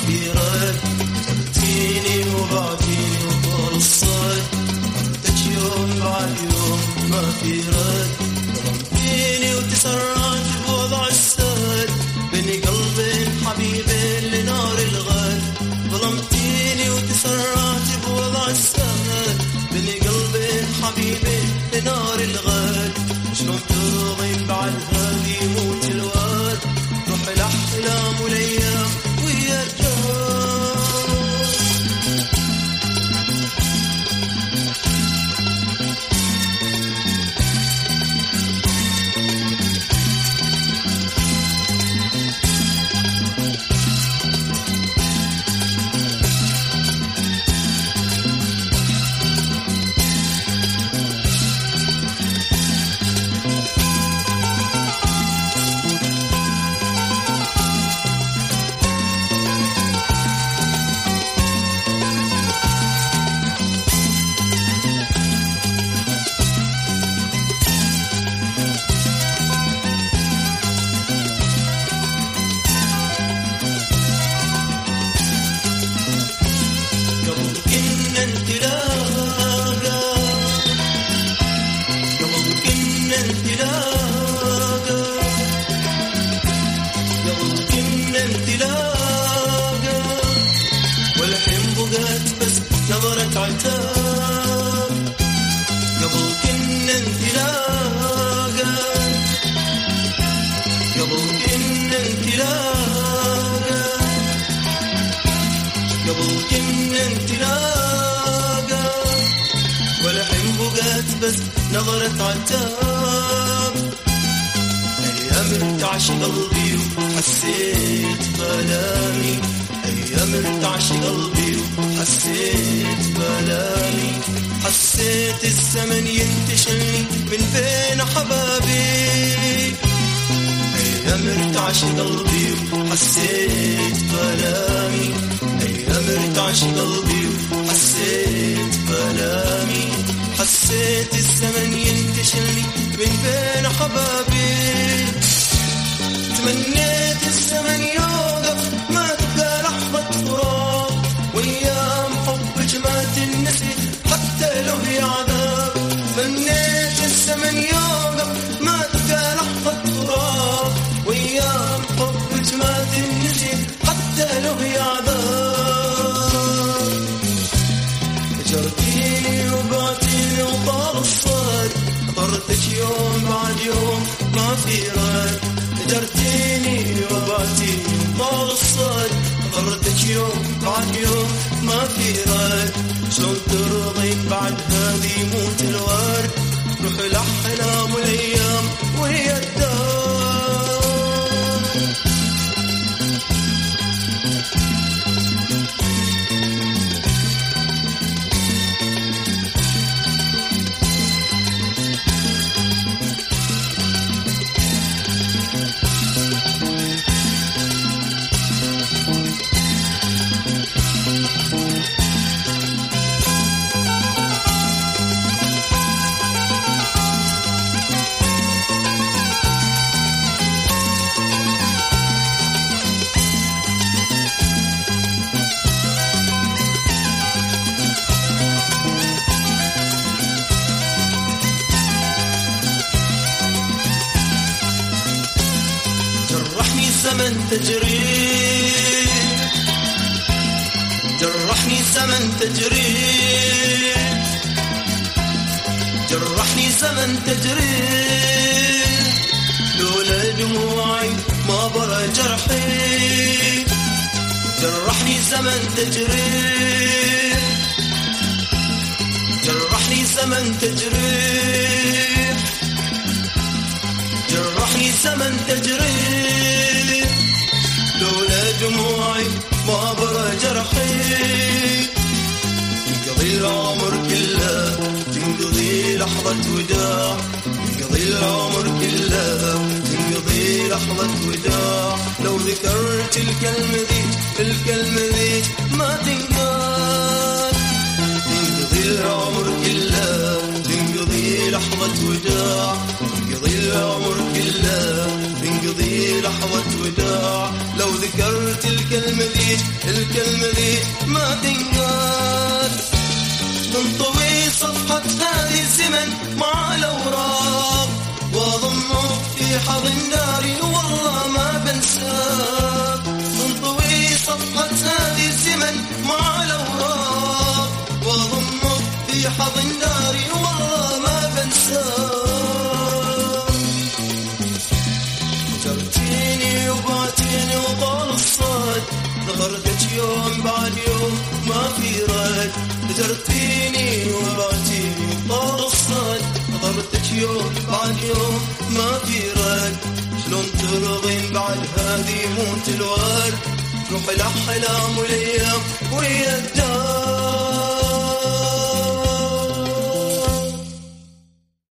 في رد، ترتيني وبعتيني وطال الصد، ردك يوم بعد يوم ما في رد، ظلمتيني وتسرعت بوضع السد، بين قلبين حبيبين لنار الغد، ظلمتيني وتسرعت بوضع السد، بين قلبين حبيبين لنار الغد، شلون ترضين بعد هذه موت الواد، روح الأحلام والأيام ويا الجار. نظرة عتاب قبل كنا انتلاقا، قبل كنا انتلاقا، قبل كنا انتلاقا، والحين بقت بس نظرة عتاب. أيام ارتعش قلبي وحسيت بلامي، أيام ارتعش قلبي وحسيت بلامي، حسيت الزمن ينتشلني من بين حبابي. أيام ارتعش قلبي وحسيت بلامي، أيام ارتعش قلبي وحسيت بلامي، حسيت الزمن ينتشلني من بين حبابي. تمنيت الزمن يوقف ما تبقى لحظة فراق، وأيام حبك ما تنسي حتى لو هي عذاب. تمنيت الزمن يوقف ما تبقى لحظة فراق، وأيام حبك ما تنسي حتى لو هي عذاب. هجرتيني وبعتيني وطال الصد، طردك يوم بعد يوم ما في رد. هجرتيني وبعتيني وطال الصد، طردك يوم بعد يوم ما في رد. شلون ترضين بعد هذه موت الورد، روح الأحلام والأيام وهي الدار. جرحني زمن تجريح، جرحني زمن تجريح، جرحني زمن تجريح، لولا دموعي ما برى جرحي. جرحني زمن تجريح، جرحني زمن تجريح، جرحني زمن تجريح، لولا دموعي ما برى جرحي. ينقضي العمر كله، تنقضي لحظة وداع، ينقضي العمر كله، تنقضي لحظة وداع. لو ذكرت الكلمة ذي، الكلمة ذي ما تنقال. ينقضي العمر كله، تنقضي لحظة وداع، ينقضي العمر كله، تقضي لحظة وداع. لو ذكرت الكلمة ذي ما تنقال. تنطوي صفحة هذه الزمن مع الأوراق، وأضمك في حضن داري والله ما بنساك. تنطوي صفحة هذه الزمن مع الأوراق، وأضمك في حضن داري والله ما بنساك. جرتيني وبعتيني وطال الصد، نظرتك يوم بعد يوم ما في رد. جرتيني وبعتيني وطال الصد، نظرتك يوم بعد يوم ما في رد. شلون ترضين بعد هذه موت الورد؟ روح الأحلام والأيام ويا الدار.